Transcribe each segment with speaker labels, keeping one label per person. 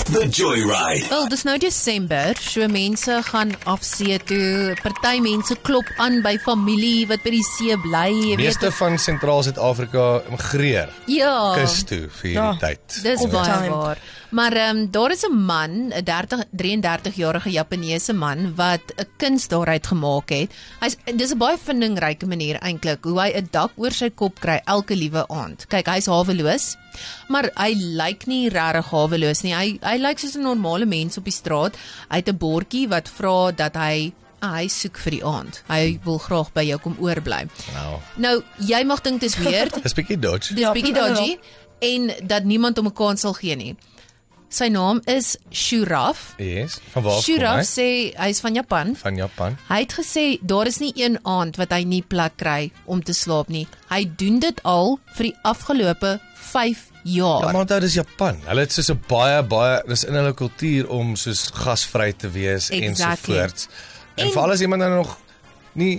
Speaker 1: The Joyride.
Speaker 2: Wel, dis nou Desember, so mense gaan afsee toe. Party mense klop aan by familie wat by die see bly, jy weet.
Speaker 3: Meeste van Sentraal Suid-Afrika migreer
Speaker 2: Ja,
Speaker 3: kus toe vir hierdie tyd.
Speaker 2: dis
Speaker 4: All the
Speaker 2: baie
Speaker 4: time.
Speaker 2: waar. Maar daar is 'n man, 'n 33-jarige Japaneese man wat 'n kuns daaruit gemaak het. Dis 'n baie vindingryke manier eintlik hoe hy 'n dak oor sy kop kry elke liewe aand. Kyk, hy's haweloos, maar hy lyk nie regtig haweloos nie. Hy lyk soos 'n normale mens op die straat. Hy het 'n bordjie wat vra dat hy soek vir die aand. Hy wil graag by jou kom oorbly. Nou, jy mag dink dis weird.
Speaker 3: Dis bietjie dodge.
Speaker 2: Dis bietjie dodgy en dat niemand hom 'n kans sal gee nie. Sy naam is Shuraf.
Speaker 3: Yes, van waar kom
Speaker 2: Shuraf
Speaker 3: hy?
Speaker 2: sê hy's van Japan.
Speaker 3: Van Japan.
Speaker 2: Hy het gesê daar is nie een aand wat hy nie plek kry om te slaap nie. Hy doen dit al vir die afgelope 5 jaar.
Speaker 3: Ja, maar onthou dis Japan. Hulle het soos 'n baie dis in hulle kultuur om soos gasvry te wees ensovoorts. En veral as iemand dan nog nie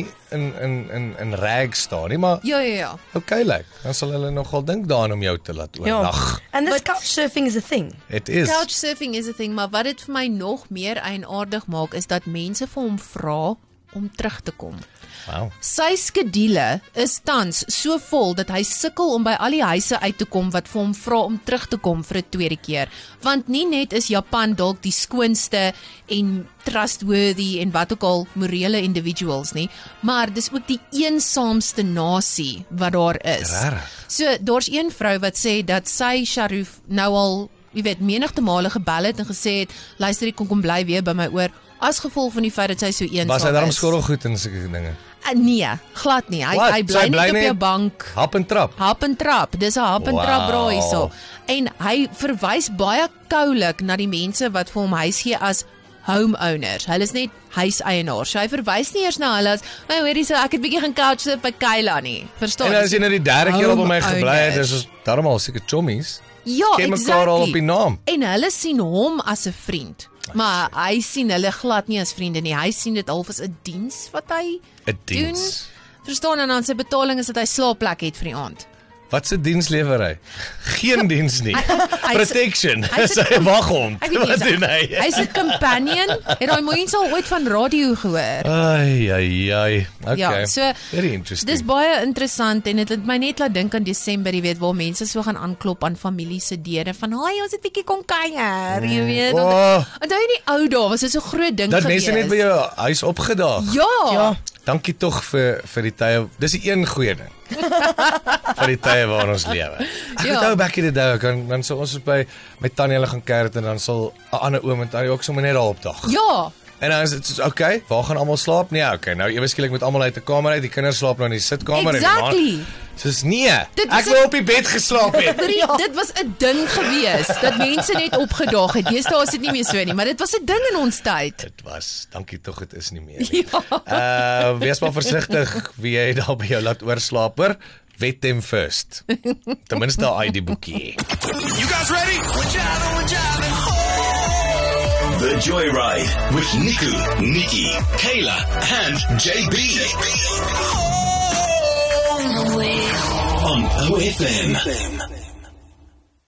Speaker 3: in rag staan nie, maar
Speaker 2: Ja.
Speaker 3: okay lyk. Dan sal hulle nogal dink daaraan om jou te laat oornag.
Speaker 4: And this couchsurfing is a thing.
Speaker 3: It is.
Speaker 2: Couchsurfing is a thing, maar wat dit vir my nog meer eienaardig maak is dat mense vir hom vra om terug te kom.
Speaker 3: Wow.
Speaker 2: Sy skedule is tans so vol dat hy sukkel om by al die huise uit te kom wat vir hom vra om terug te kom vir 'n tweede keer. Want nie net is Japan dalk die skoonste en trustworthy en wat ook al morele individuals nie, maar dis ook die eensaamste nasie wat daar is.
Speaker 3: Rarig.
Speaker 2: So daar's een vrou wat sê dat sy Sharif nou al, jy weet, menigte male gebel het en gesê het, luister, ek kom bly weer by my oor, as gevolg van die feit dat sy so eensaam is.
Speaker 3: Was hy daarom skottelgoed en sulke dinge?
Speaker 2: Nee, glad nie.
Speaker 3: Wat?
Speaker 2: Hy bly
Speaker 3: Sy
Speaker 2: net op
Speaker 3: net
Speaker 2: jou bank.
Speaker 3: Hap en trap.
Speaker 2: Hap en trap, dis 'n hap en trap braai hierso. En hy verwys baie koulik na die mense wat vir hom huis gee as homeowners. Hulle is net huiseienaars. So hy verwys nie eers na hulle as, "Nou hoorie, so ek het bietjie gaan couchsurf by Kayla nie." Verstaan?
Speaker 3: En as jy nou die derde keer op by my gebly het,
Speaker 2: Homeowners.
Speaker 3: dis daarom al seker chommies.
Speaker 2: Ja,
Speaker 3: Ken mekaar al op die naam.
Speaker 2: En hulle sien hom as 'n vriend. Maar hy sien hulle glad nie as vriende nie. Hy sien dit half as 'n diens wat hy
Speaker 3: 'n diens.
Speaker 2: doen. Verstaan, en dan sy betaling is dat hy slaapplek het vir die aand.
Speaker 3: Wat se diens lewer hy? Geen diens nie. Protection.
Speaker 2: hy's
Speaker 3: Sy waghond.
Speaker 2: Ek weet nie,
Speaker 3: Wat doen hy?
Speaker 2: Hy's 'n companion. Het daai mense al ooit van radio gehoor?
Speaker 3: Ai. Okay.
Speaker 2: Ja, so
Speaker 3: very interesting.
Speaker 2: dis baie interessant en dit het my net laat dink aan Desember, jy weet, waar mense so gaan aanklop aan familie se deure van, "Haai, ons het 'n bietjie kom kuier," jy weet. Onthou jy die ou dae, was dit so groot ding
Speaker 3: Dat
Speaker 2: gewees.
Speaker 3: mense net by jou huis opgedaag.
Speaker 2: Ja.
Speaker 3: Dankie tog vir die tye. Dis die een goeie ding. Vir die tye waarin ons lewe. Ek
Speaker 2: Ja.
Speaker 3: onthou back in the day, dan sou ons by my tannie hulle gaan kuier en dan sal 'n ander oom en tannie ook sommer net daar opdag.
Speaker 2: Ja.
Speaker 3: En dan is dit soos, okay, waar gaan almal slaap? Nee, okay, nou ewe skielik moet almal uit die kamer uit, die kinders slaap nou in die sitkamer
Speaker 2: Exactly.
Speaker 3: en die man. Soos nee,
Speaker 2: Dit was
Speaker 3: ek wil op die bed geslaap het.
Speaker 2: Dit was 'n ding gewees dat mense net opgedaag het. Deesdae is dit nie meer so nie, maar dit was 'n ding in ons tyd.
Speaker 3: Dit was, dankie tog, dit is nie meer nie. Wees maar versigtig wie jy daar by jou laat oorslaap, hoor. Wet them first. Ten minste daai ID boekie.
Speaker 1: You guys ready? We're driving home. The Joyride with Niku, Nikki, Kayla, and JB. On OFM.